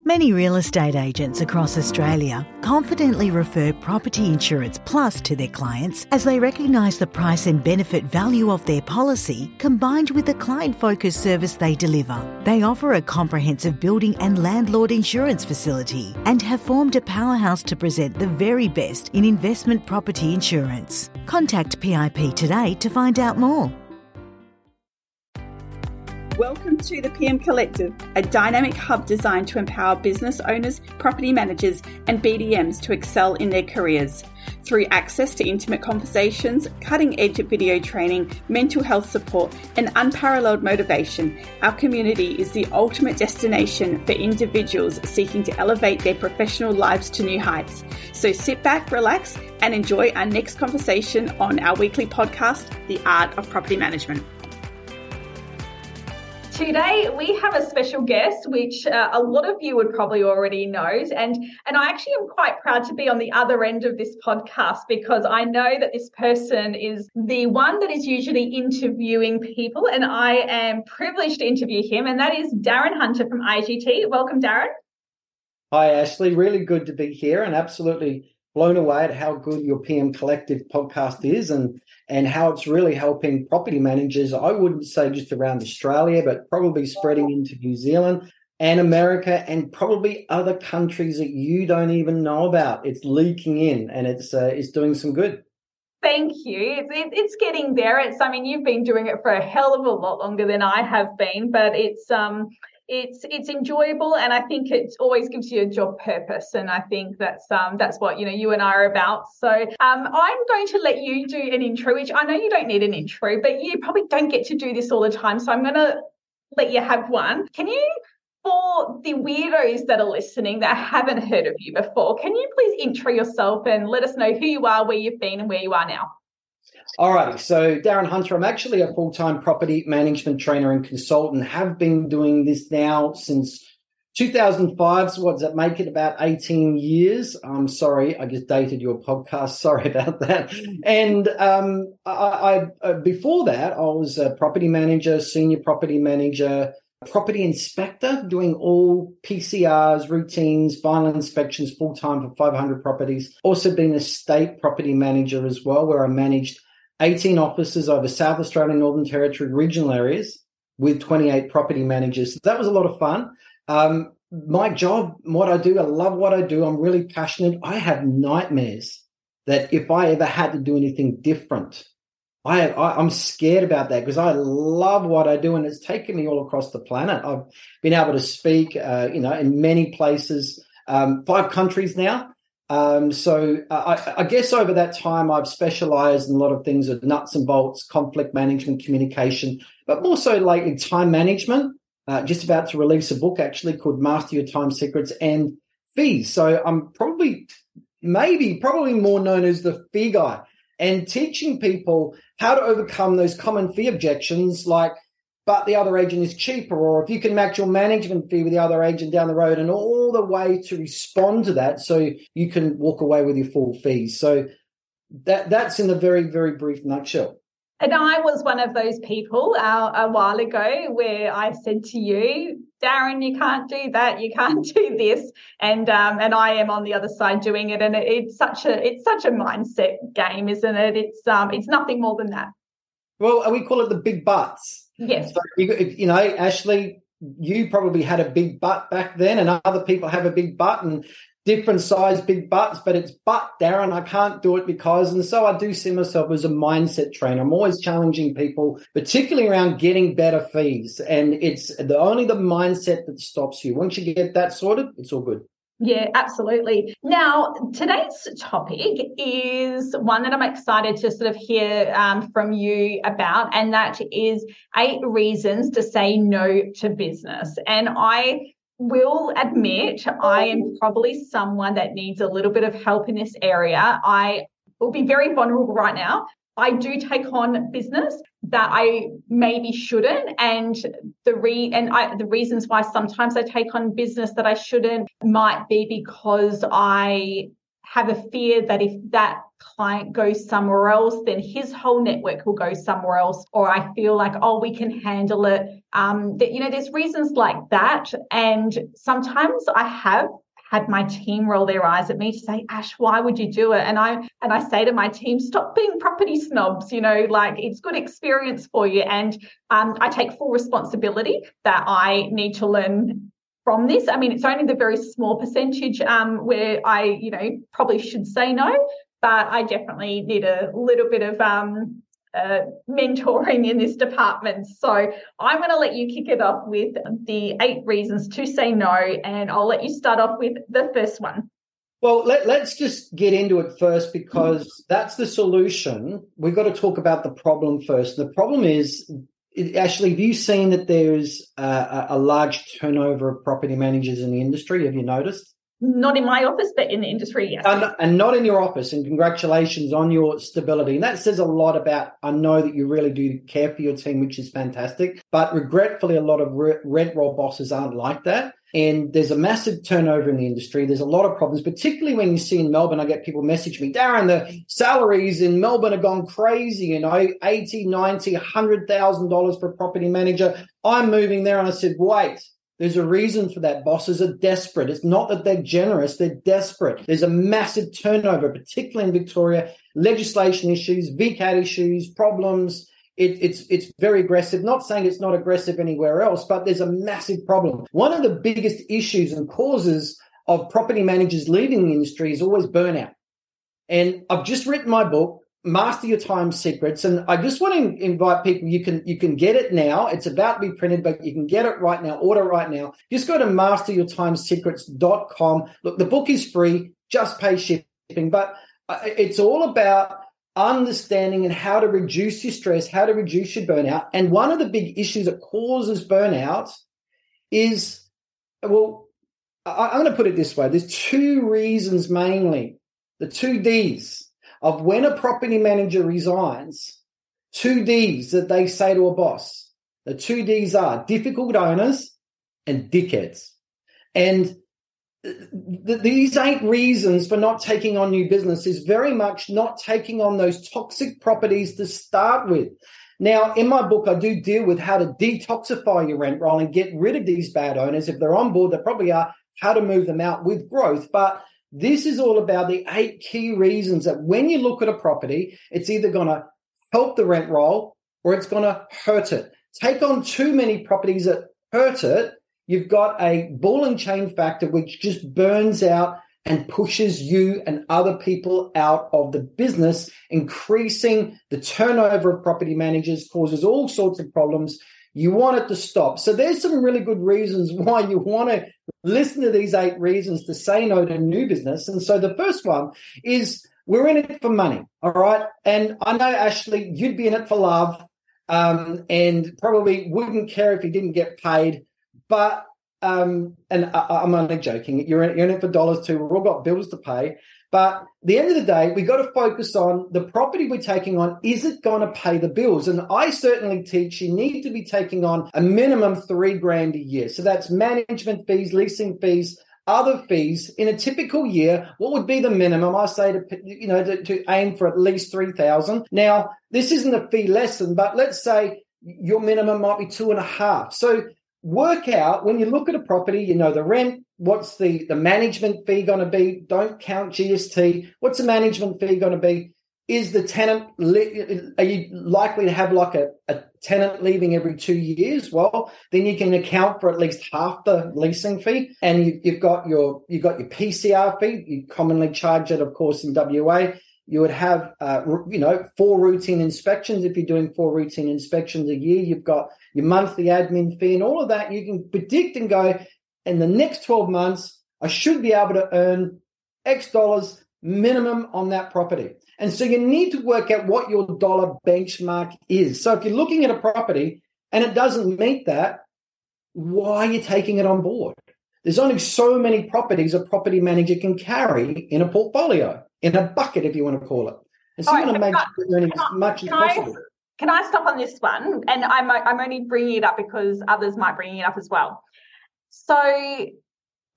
Many real estate agents across Australia confidently refer Property Insurance Plus to their clients as they recognise the price and benefit value of their policy combined with the client-focused service they deliver. They offer a comprehensive building and landlord insurance facility and have formed a powerhouse to present the very best in investment property insurance. Contact PIP today to find out more. Welcome to the PM Collective, a dynamic hub designed to empower business owners, property managers, and BDMs to excel in their careers. Through access to intimate conversations, cutting-edge video training, mental health support, and unparalleled motivation, our community is the ultimate destination for individuals seeking to elevate their professional lives to new heights. So sit back, relax, and enjoy our next conversation on our weekly podcast, The Art of Property Management. Today, we have a special guest, which a lot of you would probably already know. And I actually am quite proud to be on the other end of this podcast because I know that this person is the one that is usually interviewing people, and I am privileged to interview him, and that is Darren Hunter from IGT. Welcome, Darren. Hi, Ashley. Really good to be here and absolutely blown away at how good your PM Collective podcast is and how it's really helping property managers. I wouldn't say just around Australia, but probably spreading into New Zealand and America and probably other countries that you don't even know about. It's leaking in and it's doing some good. Thank you. It's getting there. You've been doing it for a hell of a lot longer than I have been, but it's enjoyable, and I think it always gives you a job purpose, and I think that's what you and I are about. So I'm going to let you do an intro, which I know you don't need an intro, but you probably don't get to do this all the time, so I'm going to let you have one. Can you, for the weirdos that are listening that haven't heard of you before, can you please intro yourself and let us know who you are, where you've been, and where you are now? All right. So Darren Hunter, I'm actually a full-time property management trainer and consultant, have been doing this now since 2005. So what does that make it? About 18 years. I'm sorry, I just dated your podcast. Sorry about that. And I before that, I was a property manager, senior property manager, property inspector, doing all PCRs, routines, final inspections, full-time for 500 properties. Also been a state property manager as well, where I managed 18 offices over South Australia, Northern Territory, regional areas with 28 property managers. So that was a lot of fun. My job, what I do, I love what I do. I'm really passionate. I have nightmares that if I ever had to do anything different, I'm scared about that because I love what I do, and it's taken me all across the planet. I've been able to speak, in many places, 5 countries now. So I guess over that time, I've specialized in a lot of things of nuts and bolts, conflict management, communication, but more so like in time management. Just about to release a book actually called Master Your Time Secrets and Fees. So I'm probably more known as the fee guy, and teaching people how to overcome those common fee objections like, but the other agent is cheaper, or if you can match your management fee with the other agent down the road, and all the way to respond to that so you can walk away with your full fees. So that's in a very, very brief nutshell. And I was one of those people a while ago where I said to you, Darren, you can't do that, you can't do this, and I am on the other side doing it, and it's such a mindset game, isn't it? It's nothing more than that. Well, we call it the big buts. Yes. So, Ashley, you probably had a big butt back then, and other people have a big butt and different size big butts, but it's Darren, I can't do it because, and so I do see myself as a mindset trainer. I'm always challenging people, particularly around getting better fees, and it's only the mindset that stops you. Once you get that sorted, it's all good. Yeah, absolutely. Now, today's topic is one that I'm excited to sort of hear from you about, and that is 8 reasons to say no to business. And I will admit I am probably someone that needs a little bit of help in this area. I will be very vulnerable right now. I do take on business that I maybe shouldn't, and the reasons why sometimes I take on business that I shouldn't might be because I have a fear that if that client goes somewhere else, then his whole network will go somewhere else. Or I feel like, oh, we can handle it. There's reasons like that. And sometimes I have had my team roll their eyes at me to say, Ash, why would you do it? And I say to my team, stop being property snobs, it's good experience for you. And I take full responsibility that I need to learn from this. I mean, it's only the very small percentage where I, probably should say no, but I definitely need a little bit of mentoring in this department. So I'm going to let you kick it off with the 8 reasons to say no, and I'll let you start off with the first one. Well, let's just get into it first, because that's the solution. We've got to talk about the problem first. The problem is, Ashley, have you seen that there's a large turnover of property managers in the industry? Have you noticed? Not in my office, but in the industry, yes. And not in your office, and congratulations on your stability. And that says a lot about, I know that you really do care for your team, which is fantastic. But regretfully, a lot of rent roll bosses aren't like that. And there's a massive turnover in the industry. There's a lot of problems, particularly when you see in Melbourne. I get people message me, Darren, the salaries in Melbourne have gone crazy, $80, $90, $100,000 for a property manager. I'm moving there. And I said, wait. There's a reason for that. Bosses are desperate. It's not that they're generous. They're desperate. There's a massive turnover, particularly in Victoria. Legislation issues, VCAT issues, problems. It's very aggressive. Not saying it's not aggressive anywhere else, but there's a massive problem. One of the biggest issues and causes of property managers leaving the industry is always burnout. And I've just written my book, Master Your Time Secrets. And I just want to invite people, you can get it now. It's about to be printed, but you can get it right now, order right now. Just go to masteryourtimesecrets.com. Look, the book is free, just pay shipping, but it's all about understanding and how to reduce your stress, how to reduce your burnout. And one of the big issues that causes burnout is, well, I'm going to put it this way. There's 2 reasons mainly, the 2 Ds. Of when a property manager resigns, 2 Ds that they say to a boss. The 2 Ds are difficult owners and dickheads. And these 8 reasons for not taking on new business is very much not taking on those toxic properties to start with. Now, in my book, I do deal with how to detoxify your rent roll and get rid of these bad owners. If they're on board, they probably are, how to move them out with growth. But this is all about the 8 key reasons that when you look at a property, it's either going to help the rent roll or it's going to hurt it. Take on too many properties that hurt it, you've got a ball and chain factor which just burns out and pushes you and other people out of the business, increasing the turnover of property managers, causes all sorts of problems. You want it to stop. So there's some really good reasons why you want to listen to these 8 reasons to say no to new business. And so the first one is we're in it for money, all right? And I know, Ashley, you'd be in it for love and probably wouldn't care if you didn't get paid. But, and I'm only joking, you're in it for dollars too. We've all got bills to pay. But at the end of the day, we got to focus on the property we're taking on. Is it going to pay the bills? And I certainly teach you need to be taking on a minimum $3,000 a year. So that's management fees, leasing fees, other fees. In a typical year, what would be the minimum? I say to aim for at least $3,000. Now, this isn't a fee lesson, but let's say your minimum might be 2.5. So work out when you look at a property, the rent. What's the management fee going to be? Don't count GST. What's the management fee going to be? Is the tenant, are you likely to have like a tenant leaving every 2 years? Well, then you can account for at least half the leasing fee. And you've got your PCR fee. You commonly charge it, of course, in WA. You would have, 4 routine inspections. If you're doing 4 routine inspections a year, you've got your monthly admin fee and all of that. You can predict and go, in the next 12 months, I should be able to earn X dollars minimum on that property. And so you need to work out what your dollar benchmark is. So if you're looking at a property and it doesn't meet that, why are you taking it on board? There's only so many properties a property manager can carry in a portfolio, in a bucket, if you want to call it. And so you want to make earning as much as possible. Can I stop on this one? And I'm only bringing it up because others might bring it up as well. So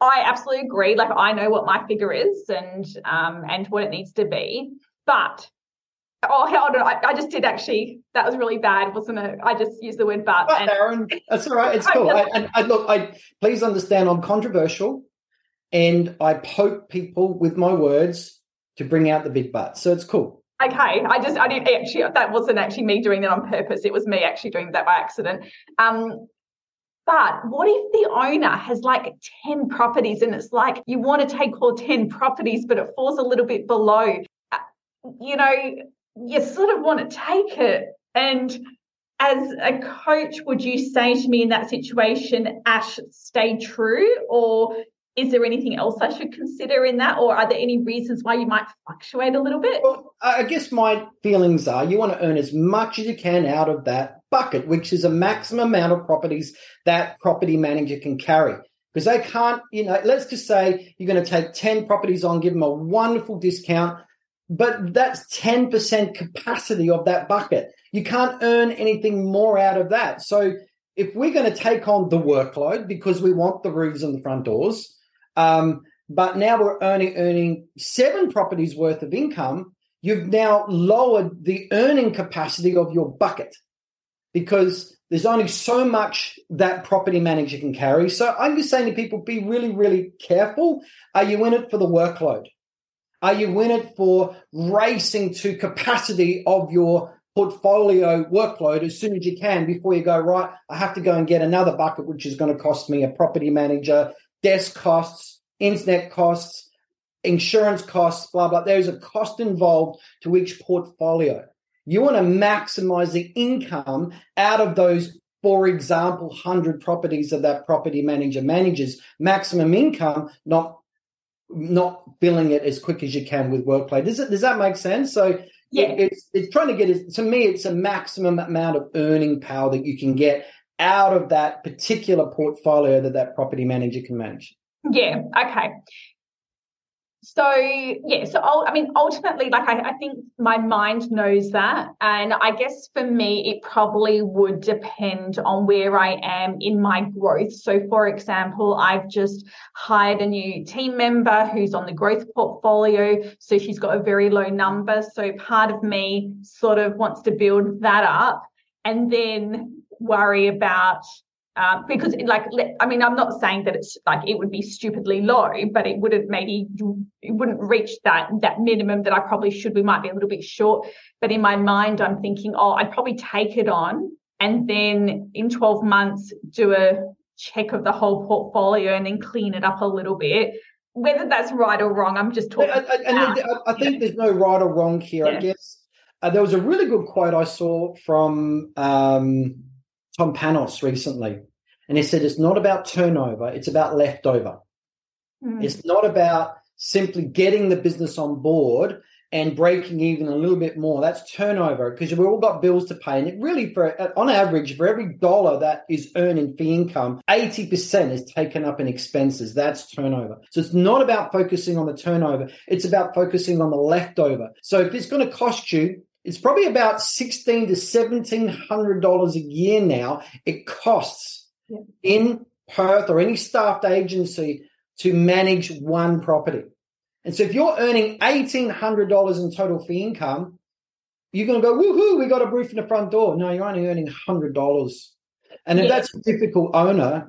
I absolutely agree. Like, I know what my figure is and what it needs to be. But hold on, I just did actually. That was really bad, wasn't it? I just used the word "but." Right, Aaron, that's all right. It's cool. I please understand, I'm controversial, and I poke people with my words to bring out the big but. So it's cool. Okay, I didn't actually. That wasn't actually me doing that on purpose. It was me actually doing that by accident. But what if the owner has like 10 properties and it's like you want to take all 10 properties, but it falls a little bit below? You sort of want to take it. And as a coach, would you say to me in that situation, Ash, stay true? Or is there anything else I should consider in that? Or are there any reasons why you might fluctuate a little bit? Well, I guess my feelings are you want to earn as much as you can out of that bucket, which is a maximum amount of properties that property manager can carry. Because they can't, let's just say you're going to take 10 properties on, give them a wonderful discount, but that's 10% capacity of that bucket. You can't earn anything more out of that. So if we're going to take on the workload because we want the roofs and the front doors, but now we're earning 7 properties worth of income, you've now lowered the earning capacity of your bucket because there's only so much that property manager can carry. So I'm just saying to people, be really, really careful. Are you in it for the workload? Are you in it for racing to capacity of your portfolio workload as soon as you can before you go, right, I have to go and get another bucket, which is going to cost me a property manager, desk costs, internet costs, insurance costs, blah, blah. There's a cost involved to each portfolio. You want to maximize the income out of those, for example, 100 properties that that property manager manages, maximum income, not filling it as quick as you can with workload. Does that make sense? So yeah, it's trying to get, to me, it's a maximum amount of earning power that you can get out of that particular portfolio that property manager can manage. Yeah. Okay. So ultimately, like I think my mind knows that. And I guess for me, it probably would depend on where I am in my growth. So for example, I've just hired a new team member who's on the growth portfolio. So she's got a very low number. So part of me sort of wants to build that up and then worry about because I'm not saying that it's like it would be stupidly low, but it wouldn't reach that minimum that I probably should. We might be a little bit short, but in my mind, I'm thinking, I'd probably take it on and then in 12 months do a check of the whole portfolio and then clean it up a little bit. Whether that's right or wrong, I'm just talking. I think there's no right or wrong here. Yeah. I guess there was a really good quote I saw from Tom Panos recently, and he said it's not about turnover, it's about leftover. It's not about simply getting the business on board and breaking even a little bit more. That's turnover because we've all got bills to pay, and it really, on average, for every dollar that is earned in fee income, 80% is taken up in expenses. That's turnover. So it's not about focusing on the turnover, it's about focusing on the leftover. So if it's going to cost you, it's probably about $1,600 to $1,700 a year now. It costs in Perth or any staffed agency to manage one property. And so if you're earning $1,800 in total fee income, you're going to go, woohoo, we got a roof in the front door. No, you're only earning $100. And if that's a difficult owner,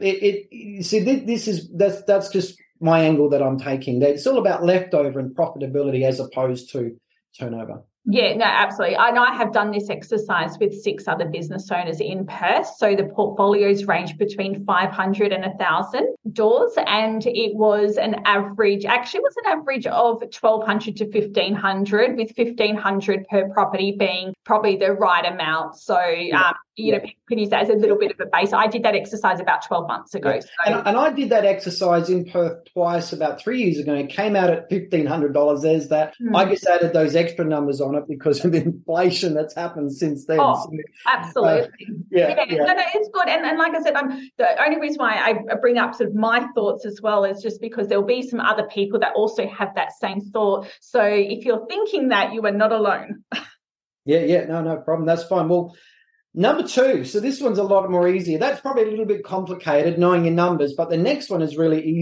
that's just my angle that I'm taking. It's all about leftover and profitability as opposed to turnover. Yeah, no, absolutely. I know I have done this exercise with 6 other business owners in Perth. So the portfolios range between 500 and 1,000 doors. And it was an average of 1,200 to 1,500, with 1,500 per property being probably the right amount. So, you can use that as a little bit of a base. I did that exercise about 12 months ago. Yeah. And I did that exercise in Perth twice about 3 years ago. It came out at $1,500. There's that. I just added those extra numbers on it because of inflation that's happened since then. Oh, absolutely. No, it's good. And like I said, the only reason why I bring up sort of my thoughts as well is just because there'll be some other people that also have that same thought. So if you're thinking that, you are not alone. No problem. That's fine. Well, number 2. So this one's a lot more easier. That's probably a little bit complicated, knowing your numbers, but the next one is really easy.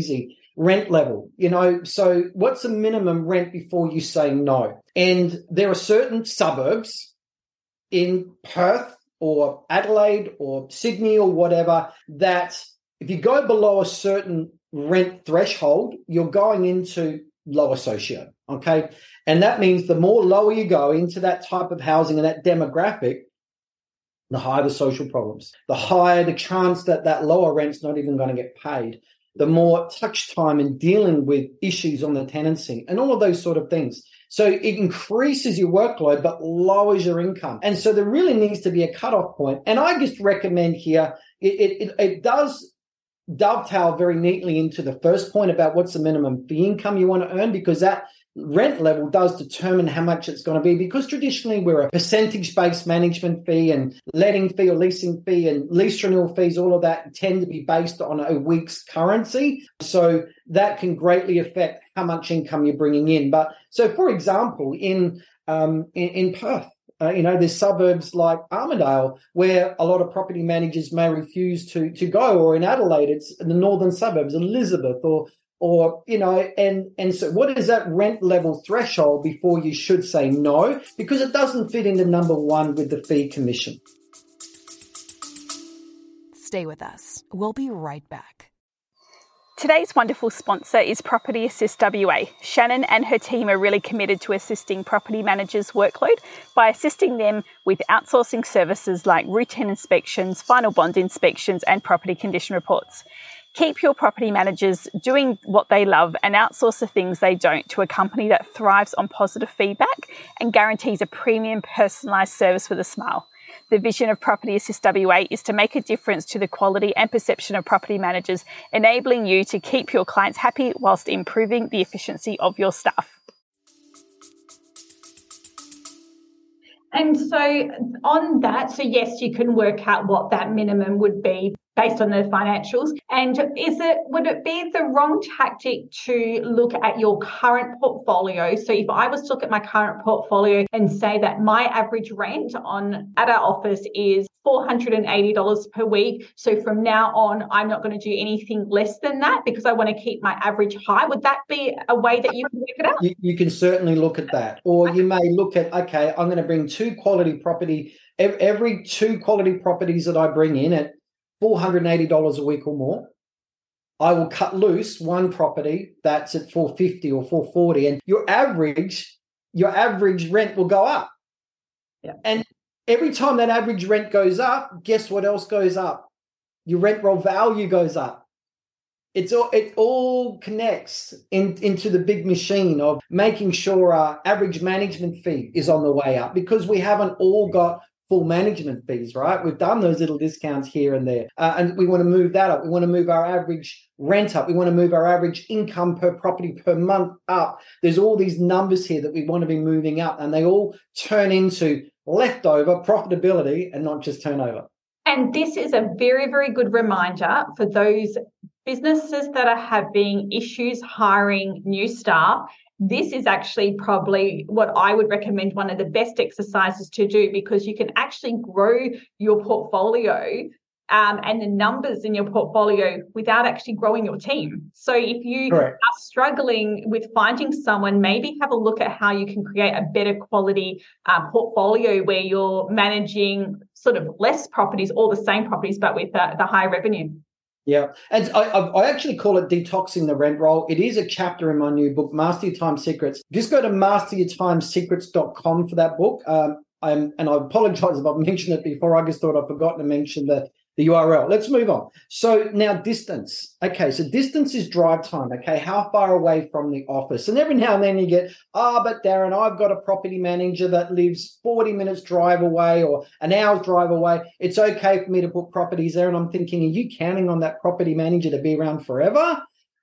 rent level, so what's the minimum rent before you say no? And there are certain suburbs in Perth or Adelaide or Sydney or whatever that if you go below a certain rent threshold, you're going into lower socio, okay? And that means the more lower you go into that type of housing and that demographic, the higher the social problems, the higher the chance that that lower rent's not even going to get paid, the more touch time in dealing with issues on the tenancy and all of those sort of things. So it increases your workload but lowers your income. And so there really needs to be a cutoff point. And I just recommend here, it does dovetail very neatly into the first point about what's the minimum fee income you want to earn, because that rent level does determine how much it's going to be, because traditionally we're a percentage-based management fee and letting fee or leasing fee and lease renewal fees, all of that tend to be based on a week's currency. So that can greatly affect how much income you're bringing in. But so, for example, in Perth, there's suburbs like Armidale where a lot of property managers may refuse to go, or in Adelaide, it's in the northern suburbs, Elizabeth, and so what is that rent level threshold before you should say no? Because it doesn't fit into number one with the fee commission. Stay with us. We'll be right back. Today's wonderful sponsor is Property Assist WA. Shannon and her team are really committed to assisting property managers' workload by assisting them with outsourcing services like routine inspections, final bond inspections, and property condition reports. Keep your property managers doing what they love and outsource the things they don't to a company that thrives on positive feedback and guarantees a premium personalised service with a smile. The vision of Property Assist WA is to make a difference to the quality and perception of property managers, enabling you to keep your clients happy whilst improving the efficiency of your staff. And so on that, so yes, you can work out what that minimum would be based on the financials. And would it be the wrong tactic to look at your current portfolio? So if I was to look at my current portfolio and say that my average rent at our office is $480 per week. So from now on, I'm not going to do anything less than that because I want to keep my average high. Would that be a way that you can work it out? You can certainly look at that. Or you may look at, okay, I'm going to bring every two quality properties that I bring in at $480 a week or more, I will cut loose one property that's at $450 or $440, and your average rent will go up. Yeah. And every time that average rent goes up, guess what else goes up? Your rent roll value goes up. It all connects into the big machine of making sure our average management fee is on the way up, because we haven't all got full management fees, right? We've done those little discounts here and there, and we want to move that up. We want to move our average rent up. We want to move our average income per property per month up. There's all these numbers here that we want to be moving up, and they all turn into leftover profitability and not just turnover. And this is a very, very good reminder for those businesses that are having issues hiring new staff. This is actually probably what I would recommend one of the best exercises to do, because you can actually grow your portfolio and the numbers in your portfolio without actually growing your team. So if you are struggling with finding someone, maybe have a look at how you can create a better quality portfolio where you're managing sort of less properties or the same properties, but with the higher revenue. Yeah. And I actually call it detoxing the rent roll. It is a chapter in my new book, Master Your Time Secrets. Just go to masteryourtimesecrets.com for that book. And I apologize if I've mentioned it before. I just thought I'd forgotten to mention the URL. Let's move on. So now distance. Okay, so distance is drive time. Okay, how far away from the office? And every now and then you get, but Darren, I've got a property manager that lives 40 minutes drive away or an hour's drive away. It's okay for me to put properties there. And I'm thinking, are you counting on that property manager to be around forever?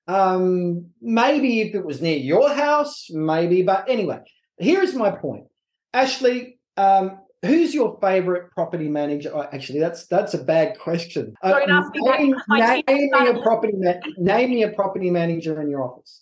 Maybe if it was near your house, maybe. But anyway, here's my point. Ashley, who's your favorite property manager? Oh, actually, that's a bad question. Name me a property manager in your office.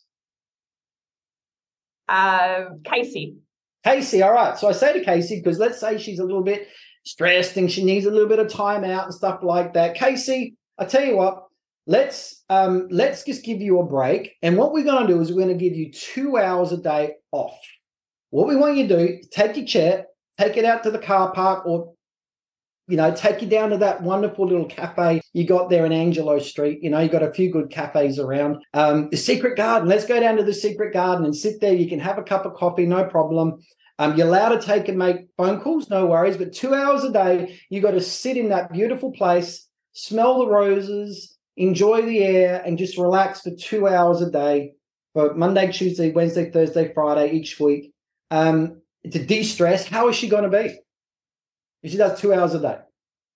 Casey. Casey, all right. So I say to Casey, because let's say she's a little bit stressed and she needs a little bit of time out and stuff like that. Casey, I tell you what, let's just give you a break. And what we're going to do is we're going to give you 2 hours a day off. What we want you to do, take your chair, take it out to the car park, or, take you down to that wonderful little cafe you got there in Angelo Street. You got a few good cafes around. The Secret Garden, let's go down to the Secret Garden and sit there. You can have a cup of coffee, no problem. You're allowed to take and make phone calls, no worries. But 2 hours a day, you got to sit in that beautiful place, smell the roses, enjoy the air, and just relax for 2 hours a day for Monday, Tuesday, Wednesday, Thursday, Friday each week. To de-stress. How is she going to be if she does 2 hours a day?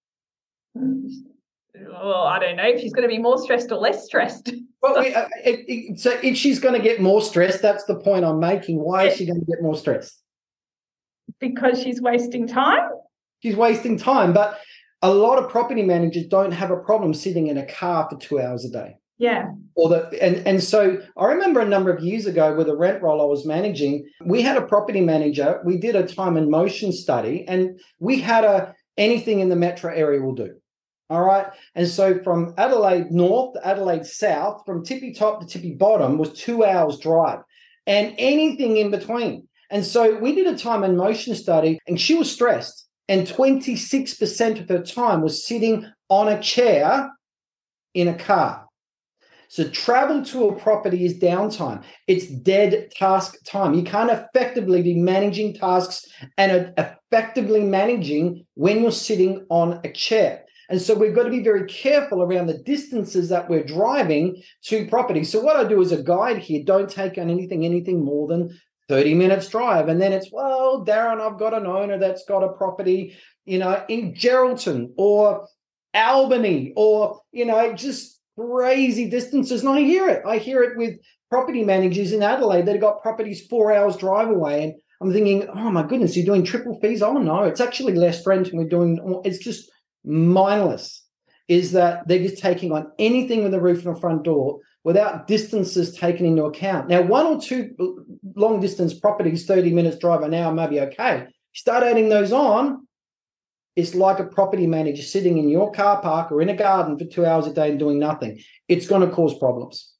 Well, I don't know if she's going to be more stressed or less stressed. Well, so if she's going to get more stressed, that's the point I'm making. Why is she going to get more stressed? Because she's wasting time. She's wasting time. But a lot of property managers don't have a problem sitting in a car for 2 hours a day. Yeah. And so I remember a number of years ago with a rent roll I was managing, we had a property manager, we did a time and motion study, and we had anything in the metro area will do. All right. And so from Adelaide North to Adelaide South, from tippy top to tippy bottom was 2 hours drive and anything in between. And so we did a time and motion study, and she was stressed, and 26% of her time was sitting on a chair in a car. So travel to a property is downtime. It's dead task time. You can't effectively be managing tasks and effectively managing when you're sitting on a chair. And so we've got to be very careful around the distances that we're driving to property. So what I do as a guide here, don't take on anything more than 30 minutes drive. And then it's, well, Darren, I've got an owner that's got a property, in Geraldton or Albany or, just crazy distances. And I hear it with property managers in Adelaide that have got properties 4 hours drive away. And I'm thinking, oh my goodness, you're doing triple fees? Oh no, it's actually less rent and we're doing, it's just mindless, is that they're just taking on anything with a roof and a front door without distances taken into account. Now, 1 or 2 long distance properties, 30 minutes drive an hour, maybe okay. Start adding those on, it's like a property manager sitting in your car park or in a garden for 2 hours a day and doing nothing. It's going to cause problems.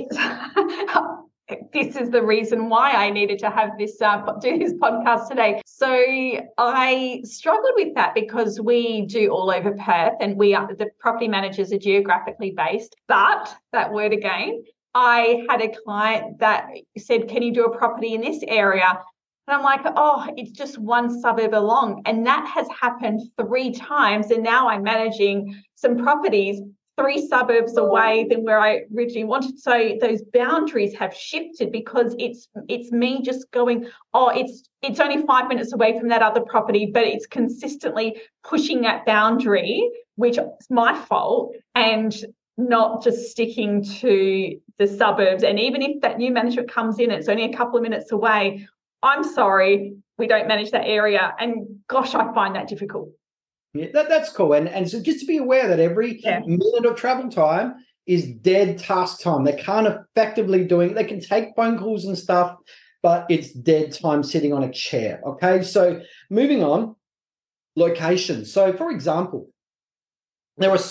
This is the reason why I needed to have this do this podcast today. So I struggled with that because we do all over Perth, and the property managers are geographically based. But that word again, I had a client that said, "Can you do a property in this area?" And I'm like, oh, it's just one suburb along. And that has happened 3 times. And now I'm managing some properties 3 suburbs away than where I originally wanted. So those boundaries have shifted because it's me just going, oh, it's only 5 minutes away from that other property, but it's consistently pushing that boundary, which is my fault, and not just sticking to the suburbs. And even if that new management comes in, it's only a couple of minutes away, I'm sorry, we don't manage that area. And gosh, I find that difficult. Yeah, that's cool. And so just to be aware that every minute of travel time is dead task time. They can't effectively they can take phone calls and stuff, but it's dead time sitting on a chair. Okay. So moving on, locations. So for example, there are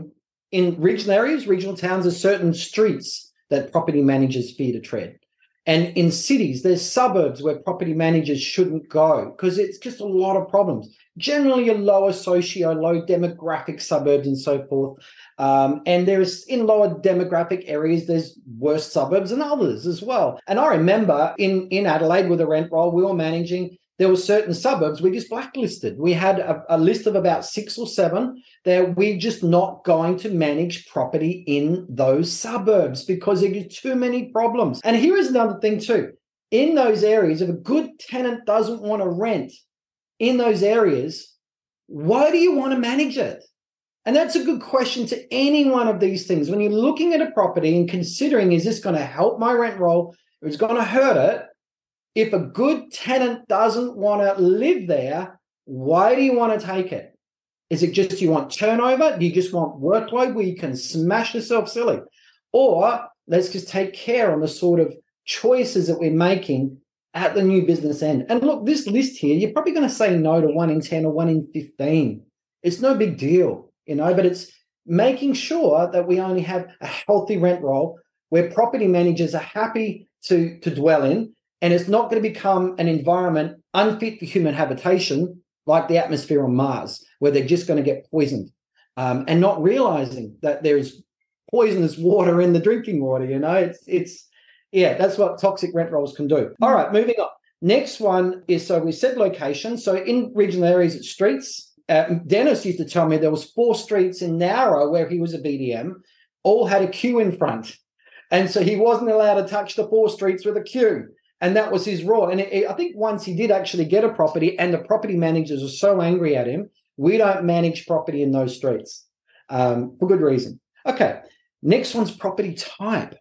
in regional areas, regional towns, there's certain streets that property managers fear to tread. And in cities, there's suburbs where property managers shouldn't go because it's just a lot of problems. Generally, a lower low demographic suburbs and so forth. And there's in lower demographic areas, there's worse suburbs and others as well. And I remember in Adelaide with a rent roll we were managing, there were certain suburbs we just blacklisted. We had a list of about 6 or 7 that we're just not going to manage property in those suburbs because there are too many problems. And here is another thing too. In those areas, if a good tenant doesn't want to rent in those areas, why do you want to manage it? And that's a good question to any one of these things. When you're looking at a property and considering, is this going to help my rent roll or it's going to hurt it? If a good tenant doesn't want to live there, why do you want to take it? Is it just you want turnover? Do you just want workload where you can smash yourself silly? Or let's just take care on the sort of choices that we're making at the new business end. And look, this list here, you're probably going to say no to 1 in 10 or 1 in 15. It's no big deal, but making sure that we only have a healthy rent roll where property managers are happy to dwell in, and it's not going to become an environment unfit for human habitation like the atmosphere on Mars, where they're just going to get poisoned and not realizing that there's poisonous water in the drinking water. That's what toxic rent rolls can do. All right, moving on. Next one is, so we said location. So in regional areas, it's streets. Dennis used to tell me there was 4 streets in Nowra where he was a BDM, all had a queue in front. And so he wasn't allowed to touch the 4 streets with a queue. And that was his rule. And I think once he did actually get a property, and the property managers were so angry at him, we don't manage property in those streets for good reason. Okay, next one's property type.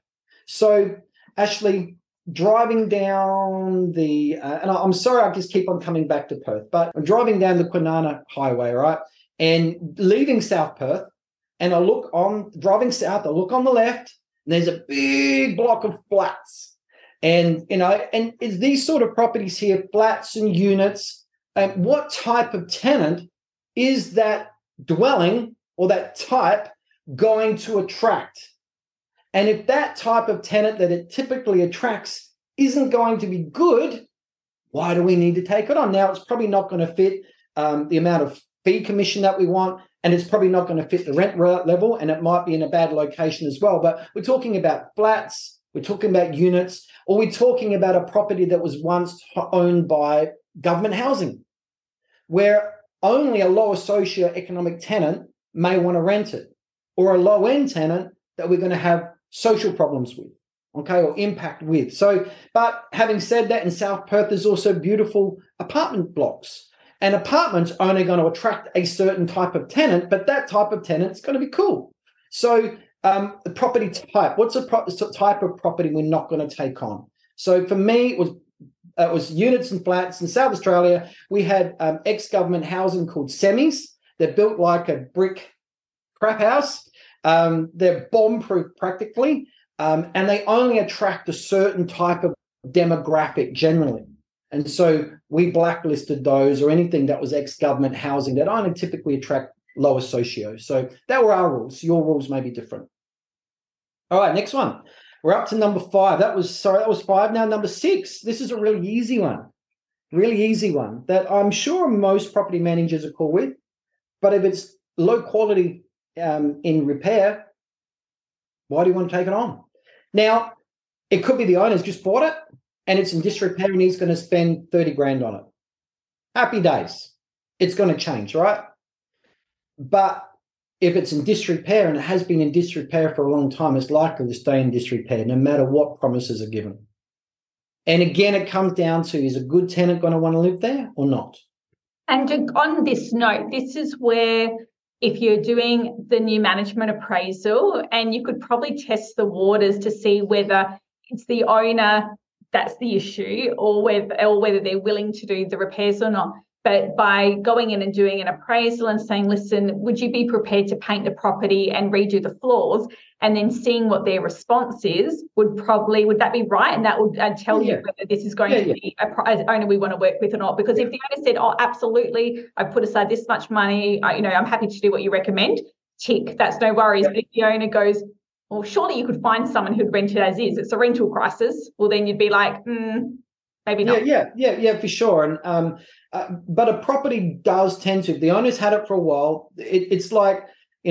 So Ashley, driving down the, and I'm sorry I just keep on coming back to Perth, but I'm driving down the Kwinana Highway, right? And leaving South Perth, and driving south, I look on the left, and there's a big block of flats. And it's these sort of properties here, flats and units. And what type of tenant is that dwelling or that type going to attract? And if that type of tenant that it typically attracts isn't going to be good, why do we need to take it on? Now, it's probably not going to fit the amount of fee commission that we want, and it's probably not going to fit the rent level, and it might be in a bad location as well. But we're talking about flats, we're talking about units, or we're talking about a property that was once owned by government housing, where only a lower socioeconomic tenant may want to rent it, or a low-end tenant that we're going to have social problems with, okay, or impact with. So, but having said that, in South Perth, there's also beautiful apartment blocks. And apartments are only going to attract a certain type of tenant, but that type of tenant is going to be cool. So the property type, what's a type of property we're not going to take on? So for me, it was units and flats. In South Australia, we had ex-government housing called semis. They're built like a brick crap house. They're bomb-proof practically, and they only attract a certain type of demographic generally. And so we blacklisted those, or anything that was ex-government housing that only typically attract lower socio. So that were our rules. Your rules may be different. All right, next one. We're up to number 5. That was 5. Now number 6. This is a really easy one that I'm sure most property managers are cool with. But if it's low quality in repair, why do you want to take it on? Now, it could be the owner's just bought it and it's in disrepair and he's going to spend 30 grand on it. Happy days. It's going to change, right? But if it's in disrepair, and it has been in disrepair for a long time, it's likely to stay in disrepair no matter what promises are given. And again, it comes down to, is a good tenant going to want to live there or not? And on this note, this is where, if you're doing the new management appraisal, and you could probably test the waters to see whether it's the owner that's the issue, or whether they're willing to do the repairs or not. But by going in and doing an appraisal and saying, listen, would you be prepared to paint the property and redo the floors, and then seeing what their response is, would that be right? And that would tell you whether this is going to be an owner we want to work with or not. Because if the owner said, oh, absolutely, I've put aside this much money, I'm happy to do what you recommend, tick, that's no worries. But if the owner goes, well, surely you could find someone who'd rent it as is, it's a rental crisis, well, then you'd be like, maybe not. Yeah, for sure. And but a property does tend to, if the owner's had it for a while, it's like,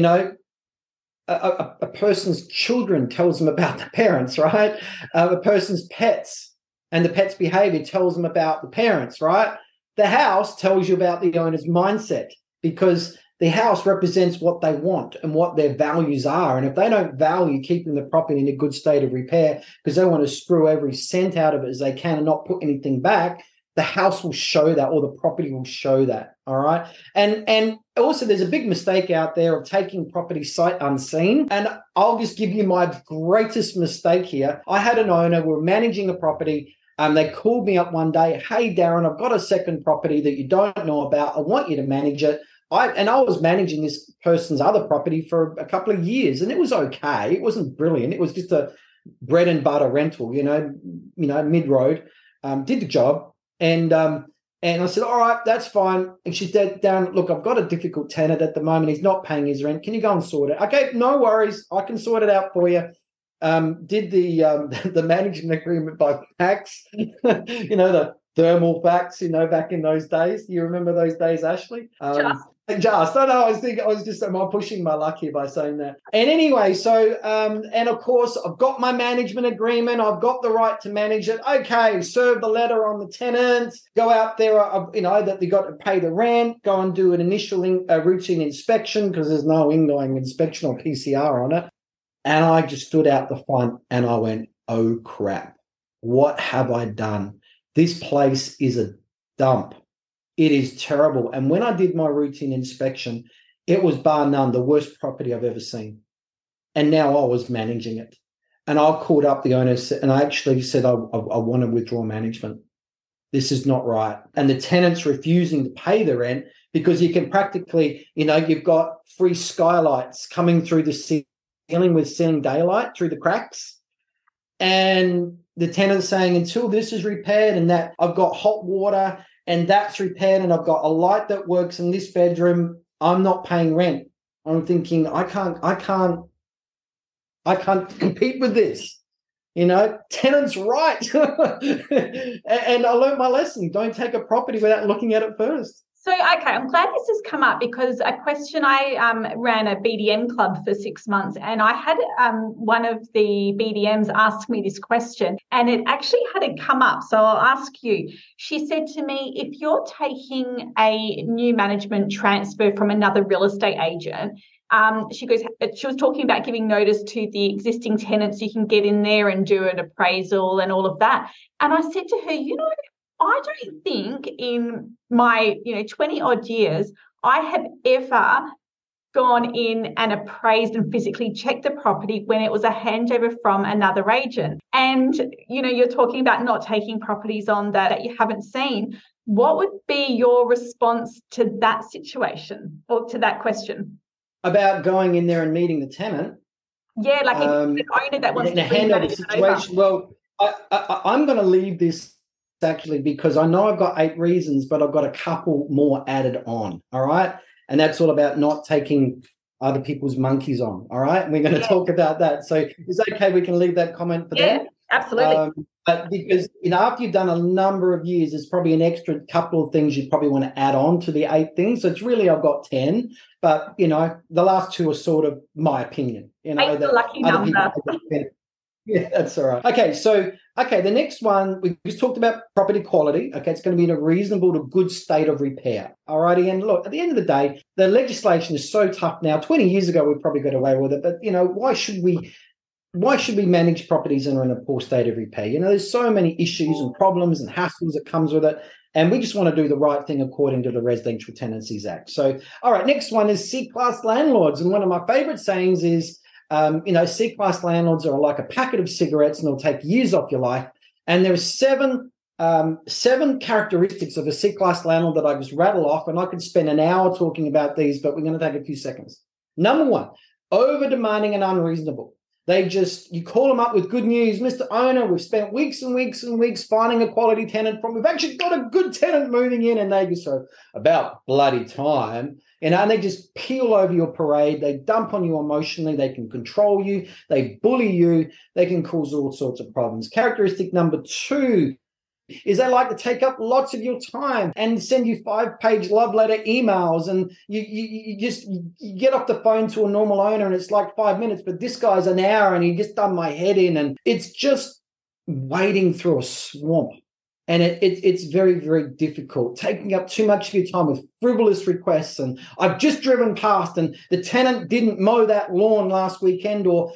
a person's children tells them about the parents, right? A person's pets and the pet's behavior tells them about the parents, right? The house tells you about the owner's mindset, because the house represents what they want and what their values are. And if they don't value keeping the property in a good state of repair because they want to screw every cent out of it as they can and not put anything back, the house will show that, or the property will show that. All right. And also there's a big mistake out there of taking property sight unseen. And I'll just give you my greatest mistake here. I had an owner, we were managing a property. They called me up one day, hey, Darren, I've got a second property that you don't know about. I want you to manage it. I was managing this person's other property for a couple of years, and it was okay. It wasn't brilliant. It was just a bread and butter rental, mid-road. Did the job. And And I said, all right, that's fine. And she said, Darren, look, I've got a difficult tenant at the moment. He's not paying his rent. Can you go and sort it? Okay, no worries. I can sort it out for you. Did the management agreement by fax, the thermal fax, back in those days. Do you remember those days, Ashley? Just. I know. I was just, am I pushing my luck here by saying that? And anyway, so, and of course, I've got my management agreement. I've got the right to manage it. Okay, serve the letter on the tenants. Go out there, that they got to pay the rent. Go and do an initial routine inspection because there's no ingoing inspection or PCR on it. And I just stood out the front and I went, oh, crap. What have I done? This place is a dump. It is terrible. And when I did my routine inspection, it was bar none the worst property I've ever seen. And now I was managing it. And I called up the owner and I actually said, I want to withdraw management. This is not right. And the tenant's refusing to pay the rent because you can practically, you've got free skylights coming through the ceiling with seeing daylight through the cracks. And the tenant's saying, until this is repaired and that I've got hot water and that's repaired and I've got a light that works in this bedroom, I'm not paying rent. I'm thinking, I can't compete with this. Tenant's right. And I learned my lesson. Don't take a property without looking at it first. So, okay, I'm glad this has come up because a question, I ran a BDM club for 6 months and I had one of the BDMs ask me this question and it actually hadn't come up. So I'll ask you. She said to me, if you're taking a new management transfer from another real estate agent, she was talking about giving notice to the existing tenants. You can get in there and do an appraisal and all of that. And I said to her, I don't think in my 20 odd years I have ever gone in and appraised and physically checked the property when it was a handover from another agent. And you're talking about not taking properties on that you haven't seen. What would be your response to that situation or to that question? About going in there and meeting the tenant? Yeah, like if an owner that wants to handover situation. Well, I'm going to leave this actually because I know I've got 8 reasons, but I've got a couple more added on. All right. And that's all about not taking other people's monkeys on. All right. And we're going to talk about that. So is it okay? We can leave that comment for them. Absolutely. But because, after you've done a number of years, there's probably an extra couple of things you probably want to add on to the 8 things. So it's really, I've got 10, but the last 2 are sort of my opinion, Eight's a lucky number. Yeah, that's all right. Okay, the next one, we just talked about property quality. Okay, it's going to be in a reasonable to good state of repair. All righty, and look, at the end of the day, the legislation is so tough now. 20 years ago, we probably got away with it, but, why should we manage properties that are in a poor state of repair? There's so many issues and problems and hassles that comes with it, and we just want to do the right thing according to the Residential Tenancies Act. So, all right, next one is C-class landlords, and one of my favourite sayings is, C-class landlords are like a packet of cigarettes and they'll take years off your life. And there are 7 characteristics of a C-class landlord that I just rattle off, and I could spend an hour talking about these, but we're going to take a few seconds. Number 1, over-demanding and unreasonable. You call them up with good news. Mr. Owner, we've spent weeks and weeks and weeks finding a quality tenant we've actually got a good tenant moving in, and they just so about bloody time. And they just peel over your parade. They dump on you emotionally. They can control you. They bully you. They can cause all sorts of problems. Characteristic number 2 is they like to take up lots of your time and send you 5-page love letter emails. And you get off the phone to a normal owner and it's like 5 minutes, but this guy's an hour and he just done my head in. And it's just wading through a swamp. And it's very, very difficult, taking up too much of your time with frivolous requests. And I've just driven past and the tenant didn't mow that lawn last weekend, or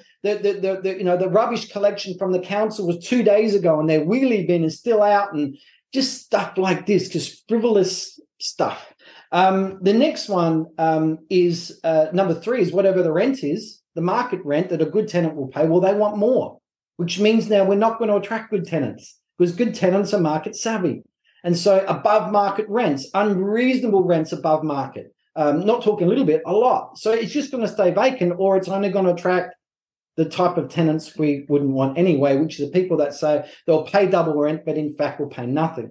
the rubbish collection from the council was 2 days ago and their wheelie bin is still out, and just stuff like this, just frivolous stuff. The next one is number 3 is whatever the rent is, the market rent that a good tenant will pay. Well, they want more, which means now we're not going to attract good tenants, because good tenants are market savvy. And so above market rents, unreasonable rents above market, not talking a little bit, a lot. So it's just going to stay vacant, or it's only going to attract the type of tenants we wouldn't want anyway, which are the people that say they'll pay double rent, but in fact will pay nothing.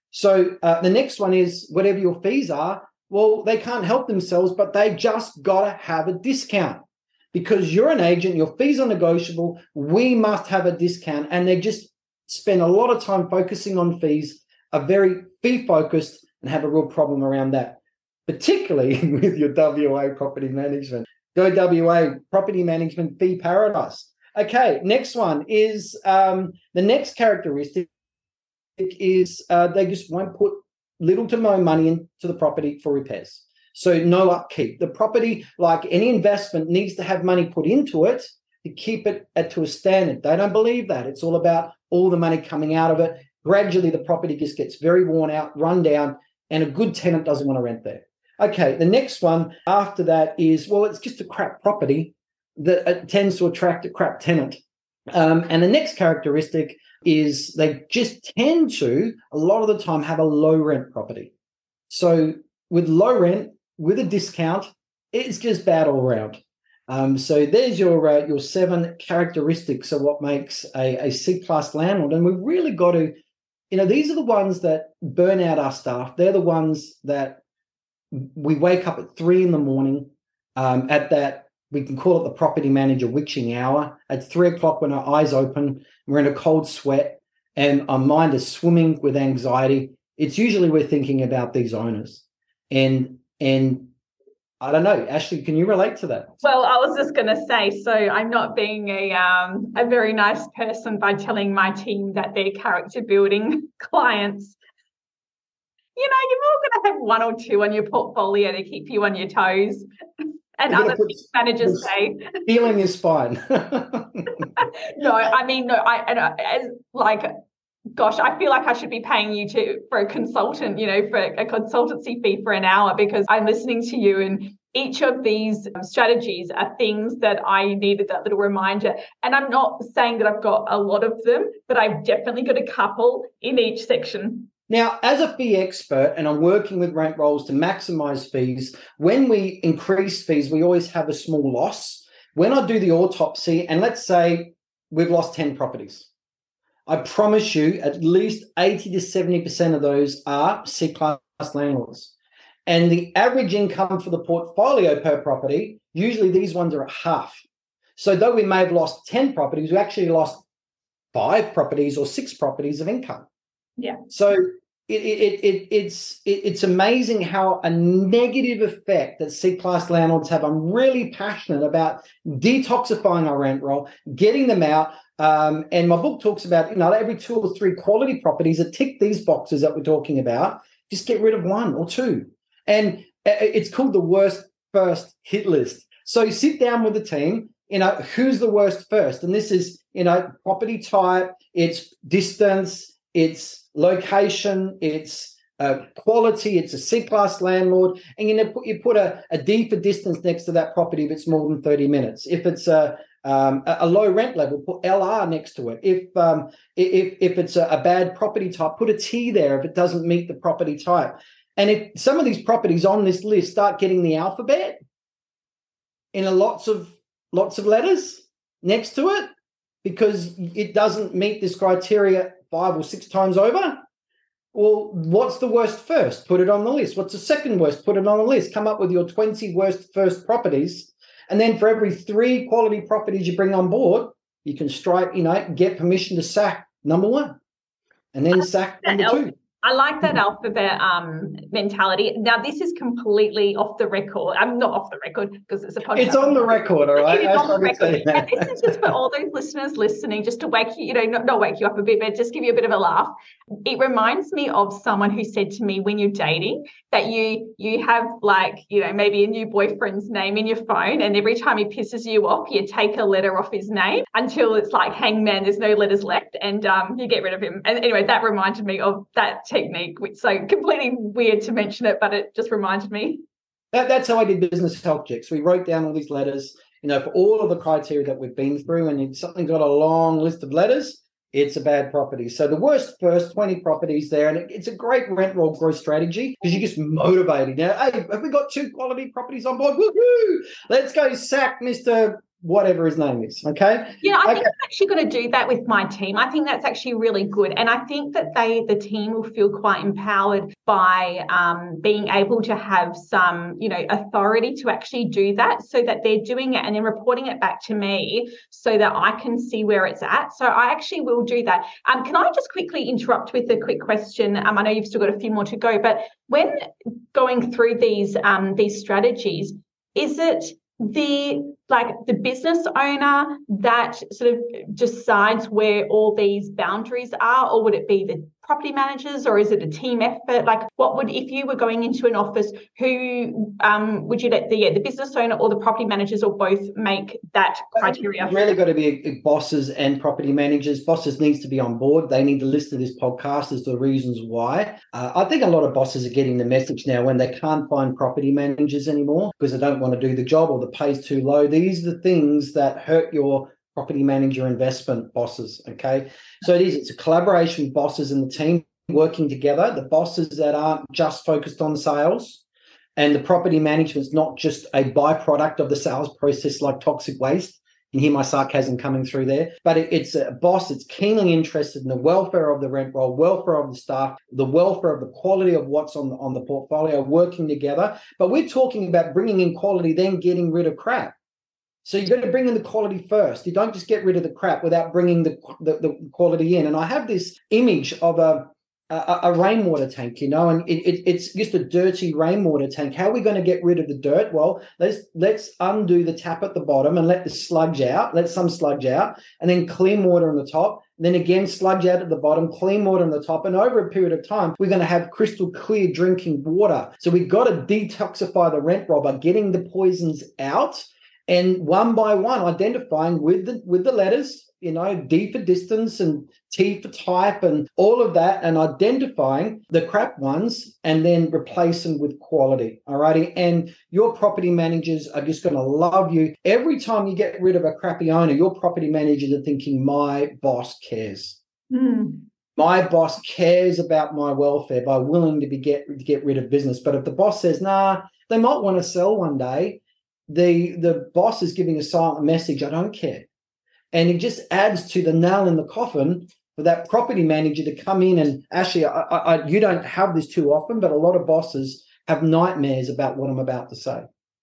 So the next one is whatever your fees are. Well, they can't help themselves, but they just got to have a discount because you're an agent, your fees are negotiable. We must have a discount. And they just spend a lot of time focusing on fees, are very fee focused and have a real problem around that, particularly with your WA property management. Go WA, property management fee paradise. Okay, next one is the next characteristic is they just won't put little to no money into the property for repairs. So no upkeep. The property, like any investment, needs to have money put into it to keep it to a standard. They don't believe that. It's all about all the money coming out of it. Gradually, the property just gets very worn out, run down, and a good tenant doesn't want to rent there. Okay, the next one after that is, well, it's just a crap property that tends to attract a crap tenant. And the next characteristic is they just tend to, a lot of the time, have a low rent property. So with low rent, with a discount, it's just bad all around. So there's your 7 characteristics of what makes a C-class landlord. And we've really got to, these are the ones that burn out our staff. They're the ones that we wake up at 3 a.m. At that, we can call it the property manager witching hour. At 3 o'clock when our eyes open, we're in a cold sweat and our mind is swimming with anxiety. It's usually we're thinking about these owners. And I don't know, Ashley, can you relate to that? Well, I was just going to say, so I'm not being a very nice person by telling my team that they're character building clients. You're all going to have 1 or 2 on your portfolio to keep you on your toes. And other managers say feeling is fine. Gosh, I feel like I should be paying you for a consultant, for a consultancy fee for an hour because I'm listening to you, and each of these strategies are things that I needed that little reminder. And I'm not saying that I've got a lot of them, but I've definitely got a couple in each section. Now, as a fee expert, and I'm working with rent rolls to maximize fees, when we increase fees, we always have a small loss. When I do the autopsy, and let's say we've lost 10 properties, I promise you at least 80 to 70% of those are C-class landlords. And the average income for the portfolio per property, usually these ones are at half. So though we may have lost 10 properties, we actually lost 5 properties or 6 properties of income. Yeah. So it's amazing how a negative effect that C-class landlords have. I'm really passionate about detoxifying our rent roll, getting them out. And my book talks about, every 2 or 3 quality properties that tick these boxes that we're talking about, just get rid of 1 or 2. And it's called the worst first hit list. So sit down with the team, who's the worst first? And this is, property type, it's distance, it's location, it's quality, it's a C-class landlord, and you put a D for distance next to that property if it's more than 30 minutes. If it's a low rent level, put LR next to it. If it's a bad property type, put a T there if it doesn't meet the property type. And if some of these properties on this list start getting the alphabet in lots of letters next to it because it doesn't meet this criteria 5 or 6 times over, well, what's the worst first? Put it on the list. What's the second worst? Put it on the list. Come up with your 20 worst first properties. And then for every 3 quality properties you bring on board, you can strike, get permission to sack number 1 and then sack number 2. I like that alphabet mentality. Now, this is completely off the record. I'm not off the record because it's a podcast. It's on the record, all right? It is on the record. And this is just for all those listeners listening, just to wake you, not wake you up a bit, but just give you a bit of a laugh. It reminds me of someone who said to me when you're dating that you have maybe a new boyfriend's name in your phone, and every time he pisses you off, you take a letter off his name until it's like hangman, there's no letters left, and you get rid of him. And anyway, that reminded me of that technique, which so completely weird to mention it, but it just reminded me. That's how I did business health checks. We wrote down all these letters, for all of the criteria that we've been through, and if something's got a long list of letters, it's a bad property. So the worst first 20 properties there, and it's a great rent roll growth strategy because you're just motivated. Now, hey, have we got 2 quality properties on board? Woohoo! Let's go sack Mr. whatever his name is. Okay. Yeah, I think I'm actually going to do that with my team. I think that's actually really good. And I think that the team will feel quite empowered by being able to have some, authority to actually do that, so that they're doing it and then reporting it back to me so that I can see where it's at. So I actually will do that. Can I just quickly interrupt with a quick question? I know you've still got a few more to go, but when going through these strategies, is it the business owner that sort of decides where all these boundaries are, or would it be the property managers, or is it a team effort? Like, what would, if you were going into an office, who would you let the business owner or the property managers, or both, make that criteria? It's really got to be bosses and property managers. Bosses needs to be on board. They need to listen to this podcast as the reasons why. I think a lot of bosses are getting the message now when they can't find property managers anymore because they don't want to do the job or the pay's too low. These are the things that hurt your property manager investment, bosses. Okay. So it's a collaboration with bosses and the team working together. The bosses that aren't just focused on sales, and the property management's not just a byproduct of the sales process like toxic waste. You hear my sarcasm coming through there, but it's a boss that's keenly interested in the welfare of the rent roll, welfare of the staff, the welfare of the quality of what's on the portfolio, working together. But we're talking about bringing in quality, then getting rid of crap. So you've got to bring in the quality first. You don't just get rid of the crap without bringing the quality in. And I have this image of a rainwater tank, and it's just a dirty rainwater tank. How are we going to get rid of the dirt? Well, let's undo the tap at the bottom and let some sludge out, and then clean water on the top. And then again, sludge out at the bottom, clean water on the top. And over a period of time, we're going to have crystal clear drinking water. So we've got to detoxify the rent roll by getting the poisons out. And one by one, identifying with the letters, D for distance and T for type and all of that, and identifying the crap ones and then replace them with quality. All righty. And your property managers are just going to love you. Every time you get rid of a crappy owner, your property managers are thinking, my boss cares. My boss cares about my welfare by willing to get rid of business. But if the boss says, nah, they might want to sell one day, the boss is giving a silent message, I don't care. And it just adds to the nail in the coffin for that property manager to come in. And actually, you don't have this too often, but a lot of bosses have nightmares about what I'm about to say.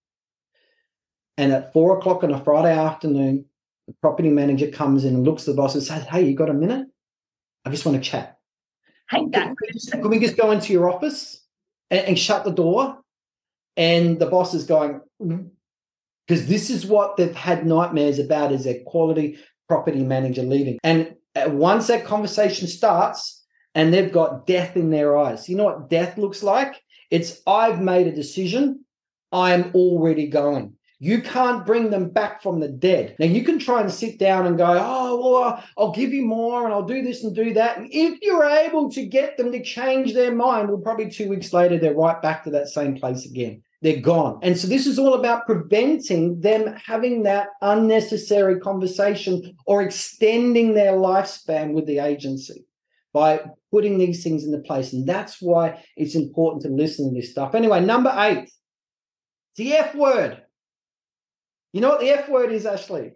And at 4:00 on a Friday afternoon, the property manager comes in and looks at the boss and says, hey, you got a minute? I just want to chat. Hate that. Can we just go into your office and shut the door? And the boss is going, because this is what they've had nightmares about, is their quality property manager leaving. And once that conversation starts and they've got death in their eyes, you know what death looks like? It's, I've made a decision. I'm already going. You can't bring them back from the dead. Now, you can try and sit down and go, oh, well, I'll give you more and I'll do this and do that. And if you're able to get them to change their mind, well, probably 2 weeks later, they're right back to that same place again. They're gone. And so this is all about preventing them having that unnecessary conversation or extending their lifespan with the agency by putting these things into place. And that's why it's important to listen to this stuff. Anyway, number 8, the F word. You know what the F word is, Ashley?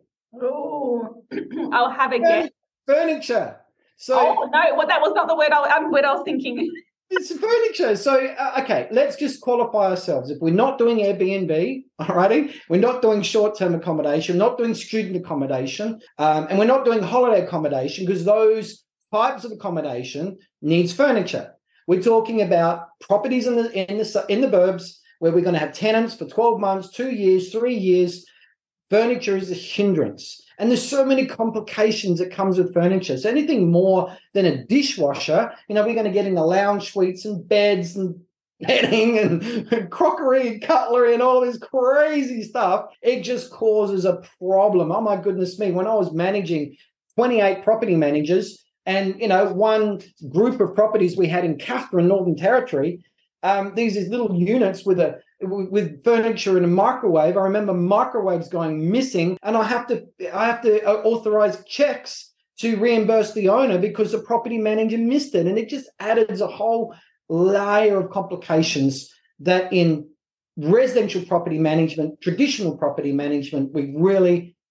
Oh, I'll have a guess. Furniture. So, no, well, that was not the word I was thinking. It's furniture. So, okay, let's just qualify ourselves. If we're not doing Airbnb, all righty, we're not doing short-term accommodation, not doing student accommodation, and we're not doing holiday accommodation, because those types of accommodation needs furniture. We're talking about properties in the burbs where we're going to have tenants for 12 months, 2 years, 3 years. Furniture is a hindrance. And there's so many complications that comes with furniture. So anything more than a dishwasher, we're going to get into lounge suites and beds and bedding and crockery and cutlery and all this crazy stuff. It just causes a problem. Oh, my goodness me. When I was managing 28 property managers and, one group of properties we had in Katherine, Northern Territory, these little units with furniture and a microwave. I remember microwaves going missing, and I have to authorize checks to reimburse the owner because the property manager missed it. And it just added a whole layer of complications that in residential property management, traditional property management, we really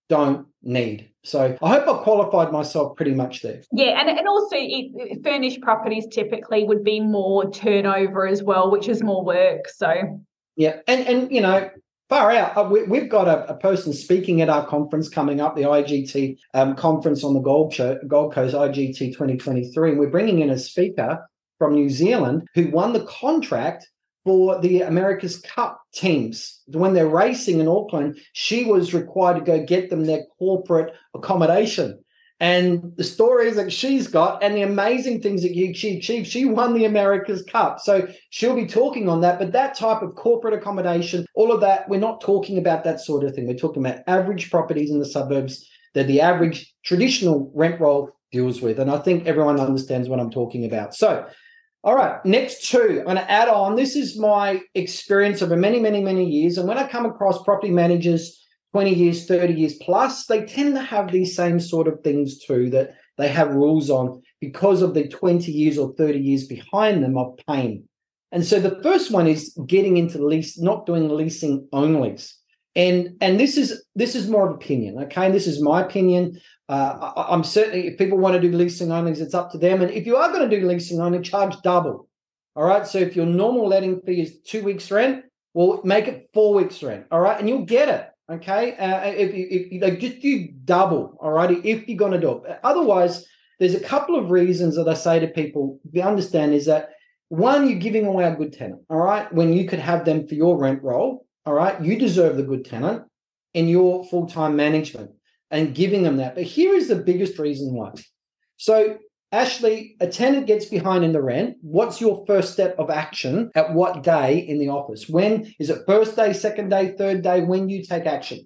don't need. So I hope I qualified myself pretty much there. Yeah, and also furnished properties typically would be more turnover as well, which is more work. So yeah, and you know, far out. We've got a person speaking at our conference coming up, the IGT conference on the Gold Coast, IGT 2023, and we're bringing in a speaker from New Zealand who won the contract for the America's Cup teams. When they're racing in Auckland, she was required to go get them their corporate accommodation. And the stories that she's got and the amazing things that she achieved, she won the America's Cup. So she'll be talking on that. But that type of corporate accommodation, all of that, we're not talking about that sort of thing. We're talking about average properties in the suburbs that the average traditional rent roll deals with. And I think everyone understands what I'm talking about. So, all right, next two, I'm going to add on. This is my experience over many, many, many years. And when I come across property managers, 20 years, 30 years plus, they tend to have these same sort of things too that they have rules on because of the 20 years or 30 years behind them of pain. And so the first one is getting into not doing leasing onlys. And this is more of opinion, okay? This is my opinion. I'm certainly, if people want to do leasing onlys, it's up to them. And if you are going to do leasing only, charge double. All right. So if your normal letting fee is 2 weeks rent, well, make it 4 weeks rent. All right. And you'll get it. Okay. If you just do double. All right. If you're going to do it. Otherwise, there's a couple of reasons that I say to people, you understand is that one, you're giving away a good tenant. All right. When you could have them for your rent roll. All right. You deserve the good tenant in your full-time management and giving them that. But here is the biggest reason why. So, Ashley, a tenant gets behind in the rent. What's your first step of action at what day in the office? When is it? First day, second day, third day? When do you take action?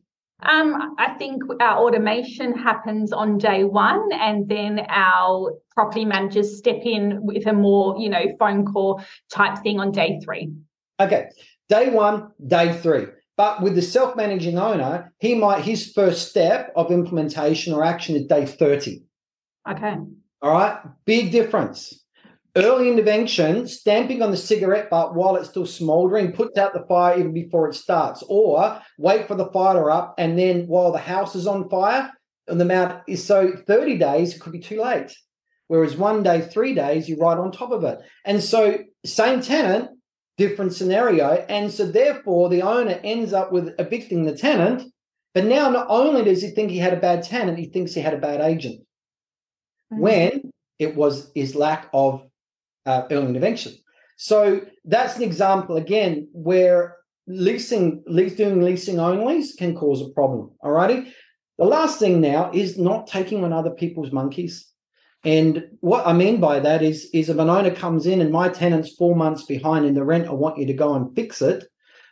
I think our automation happens on day one, and then our property managers step in with a more, phone call type thing on day three. Okay. Day one, day three. But with the self-managing owner, his first step of implementation or action is day 30. Okay. All right. Big difference. Early intervention, stamping on the cigarette butt while it's still smoldering, puts out the fire even before it starts, or wait for the fire to up and then while the house is on fire, and the amount is so 30 days, it could be too late. Whereas 1 day, 3 days, you're right on top of it. And so same tenant, different scenario. And so therefore the owner ends up with evicting the tenant. But now not only does he think he had a bad tenant, he thinks he had a bad agent. Mm-hmm. When it was his lack of early intervention. So that's an example again where doing leasing onlys can cause a problem. All righty. The last thing now is not taking on other people's monkeys. And what I mean by that is if an owner comes in and my tenant's 4 months behind in the rent, I want you to go and fix it.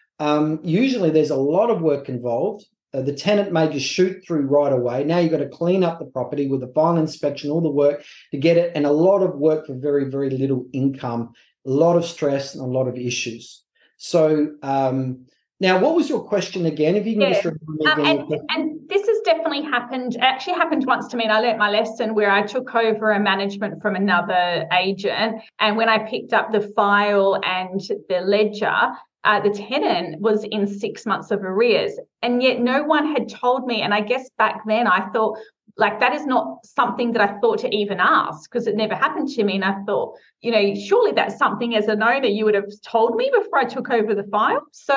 Usually there's a lot of work involved. The tenant may just shoot through right away. Now you've got to clean up the property with the final inspection, all the work to get it, and a lot of work for very, very little income, a lot of stress and a lot of issues. So now what was your question again? If you can just remember me again. And this has definitely happened. It actually happened once to me, and I learnt my lesson where I took over a management from another agent. And when I picked up the file and the ledger, the tenant was in 6 months of arrears, and yet no one had told me. And I guess back then I thought, that is not something that I thought to even ask because it never happened to me. And I thought, surely that's something as an owner you would have told me before I took over the file. So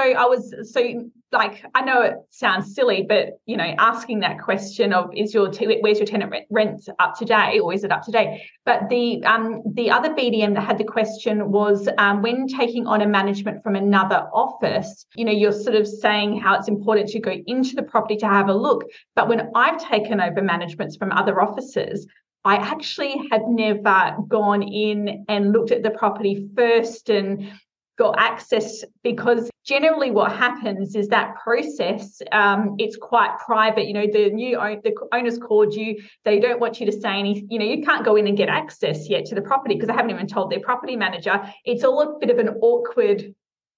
I know it sounds silly, but, asking that question of where's your tenant rent up to date, or is it up to date? But the other BDM that had the question was when taking on a management from another office, you're sort of saying how it's important to go into the property to have a look. But when I've taken over managements from other offices, I actually had never gone in and looked at the property first and got access, because generally what happens is that process, it's quite private. The owner's called you, they don't want you to say anything. You can't go in and get access yet to the property because they haven't even told their property manager. It's all a bit of an awkward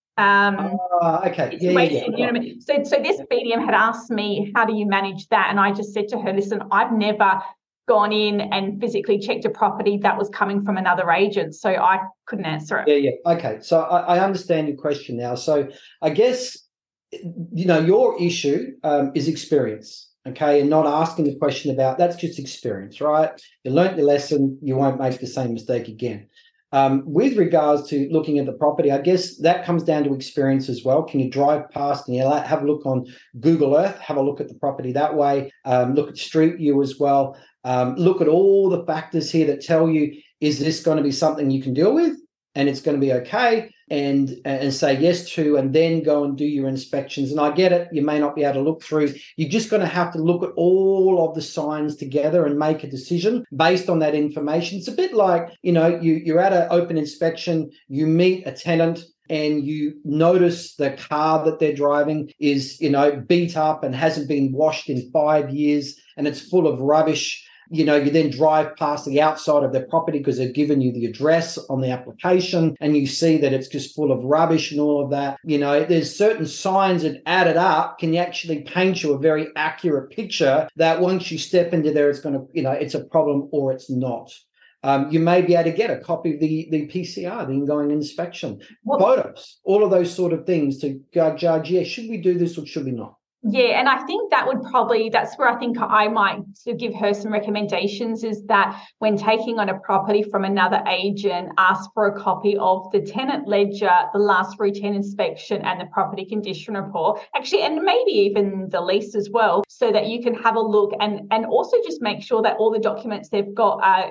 okay. situation, you know what I mean? So this BDM had asked me, how do you manage that? And I just said to her, listen, I've never gone in and physically checked a property that was coming from another agent, so I couldn't answer it. Yeah. Okay, so I understand your question now. So I guess, your issue is experience. okay, and not asking the question about, that's just experience, right? You learnt your lesson, you won't make the same mistake again. With regards to looking at the property, I guess that comes down to experience as well. Can you drive past and have a look on Google Earth, have a look at the property that way, look at Street View as well, look at all the factors here that tell you, is this going to be something you can deal with and it's going to be okay, and say yes to, and then go and do your inspections. And I get it, you may not be able to look through. You're just going to have to look at all of the signs together and make a decision based on that information. It's a bit like, you're at an open inspection, you meet a tenant and you notice the car that they're driving is, beat up and hasn't been washed in 5 years and it's full of rubbish. You then drive past the outside of their property because they've given you the address on the application and you see that it's just full of rubbish and all of that. There's certain signs that added up can actually paint you a very accurate picture that once you step into there, it's going to, it's a problem or it's not. You may be able to get a copy of the PCR, the ingoing inspection, photos, all of those sort of things to judge, should we do this or should we not? Yeah, and I think that's where I think I might give her some recommendations, is that when taking on a property from another agent, ask for a copy of the tenant ledger, the last routine inspection and the property condition report, actually, and maybe even the lease as well, so that you can have a look and also just make sure that all the documents they've got are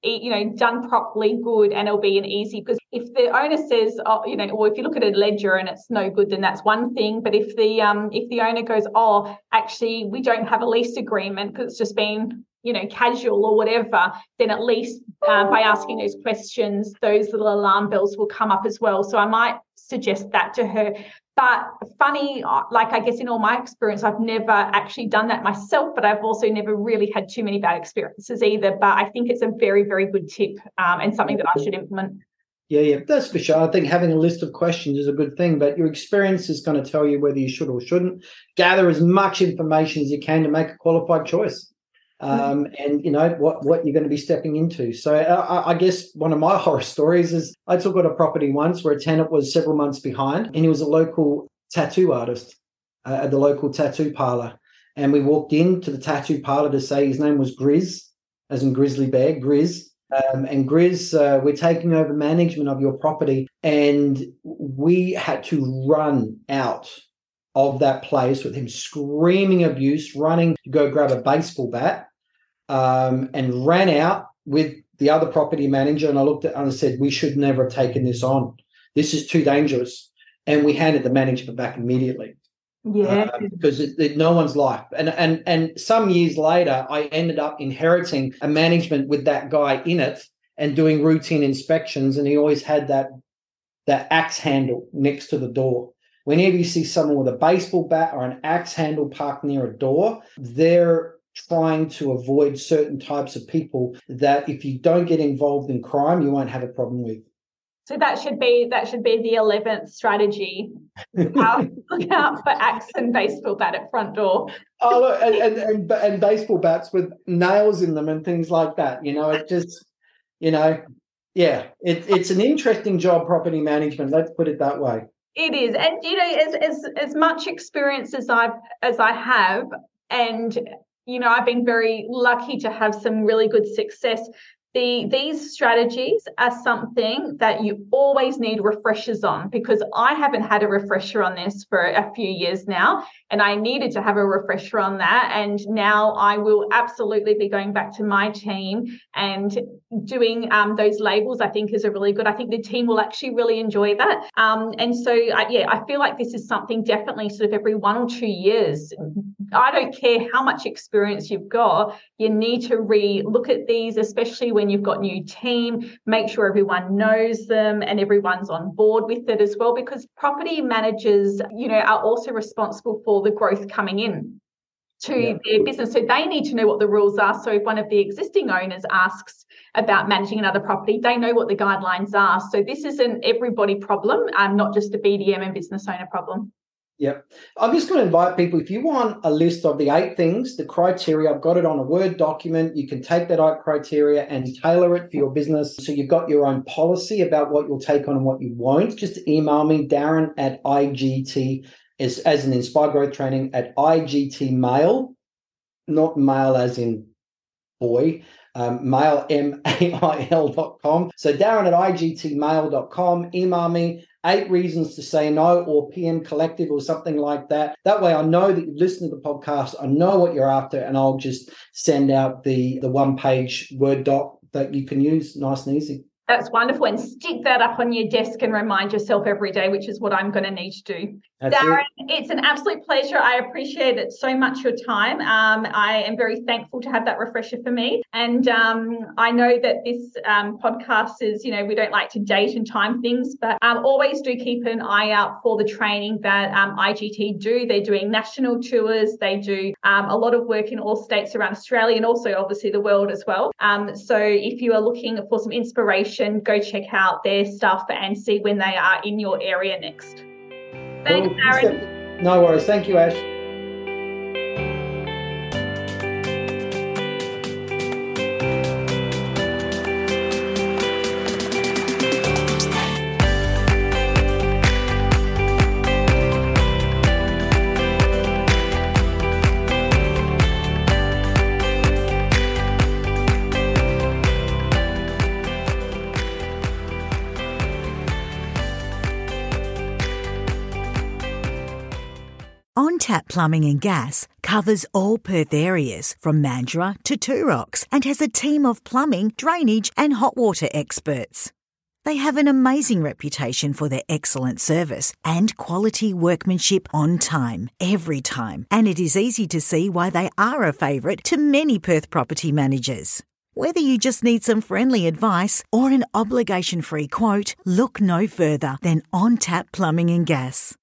done properly, good, and it'll be an easy, because if the owner says, or if you look at a ledger and it's no good, then that's one thing. But if the owner goes, actually, we don't have a lease agreement because it's just been, casual or whatever, then at least by asking those questions, those little alarm bells will come up as well. So I might suggest that to her. But funny, I guess in all my experience, I've never actually done that myself, but I've also never really had too many bad experiences either. But I think it's a very, very good tip and something that I should implement. Yeah, that's for sure. I think having a list of questions is a good thing, but your experience is going to tell you whether you should or shouldn't. Gather as much information as you can to make a qualified choice. And what you're going to be stepping into. So I guess one of my horror stories is I took on a property once where a tenant was several months behind, and he was a local tattoo artist at the local tattoo parlor. And we walked into the tattoo parlor to say his name was Grizz, as in grizzly bear, Grizz. And Grizz, we're taking over management of your property, and we had to run out of that place with him screaming abuse, running to go grab a baseball bat, and ran out with the other property manager. And I looked at him and said, we should never have taken this on. This is too dangerous. And we handed the management back immediately. Yeah, because no one's life. And some years later, I ended up inheriting a management with that guy in it and doing routine inspections. And he always had that axe handle next to the door. Whenever you see someone with a baseball bat or an axe handle parked near a door, they're trying to avoid certain types of people that if you don't get involved in crime, you won't have a problem with. So that should be the 11th strategy. Look out for axe and baseball bat at front door. Oh, look, and baseball bats with nails in them and things like that. It just, it's an interesting job, property management. Let's put it that way. It is, and as much experience as I have, and I've been very lucky to have some really good success. These strategies are something that you always need refreshers on, because I haven't had a refresher on this for a few years now, and I needed to have a refresher on that. And now I will absolutely be going back to my team and doing those labels. I think is a really good. I think the team will actually really enjoy that. And so, I feel like this is something definitely sort of every 1 or 2 years. I don't care how much experience you've got, you need to re-look at these, especially when you've got new team, make sure everyone knows them and everyone's on board with it as well, because property managers, are also responsible for the growth coming in to their business. So they need to know what the rules are. So if one of the existing owners asks about managing another property, they know what the guidelines are. So this is an everybody problem, not just a BDM and business owner problem. Yep. I'm just going to invite people, if you want a list of the 8 things, the criteria, I've got it on a Word document. You can take that 8 criteria and tailor it for your business. So you've got your own policy about what you'll take on and what you won't. Just email me, Darren at IGT, as an Inspire Growth Training at IGTmail not mail as in boy, mail, mail.com. So Darren at igtmail.com, email me, 8 reasons to say no, or PM Collective or something like that. That way I know that you've listened to the podcast, I know what you're after, and I'll just send out the one-page Word doc that you can use nice and easy. That's wonderful. And stick that up on your desk and remind yourself every day, which is what I'm going to need to do. Darren, it's an absolute pleasure. I appreciate it so much, your time. I am very thankful to have that refresher for me. And I know that this podcast is, we don't like to date and time things, but always do keep an eye out for the training that IGT do. They're doing national tours. They do a lot of work in all states around Australia and also obviously the world as well. So if you are looking for some inspiration, go check out their stuff and see when they are in your area next. Thanks, Darren. No worries. Thank you, Ash. OnTap Plumbing and Gas covers all Perth areas from Mandurah to Turox and has a team of plumbing, drainage and hot water experts. They have an amazing reputation for their excellent service and quality workmanship on time, every time, and it is easy to see why they are a favourite to many Perth property managers. Whether you just need some friendly advice or an obligation-free quote, look no further than OnTap Plumbing and Gas.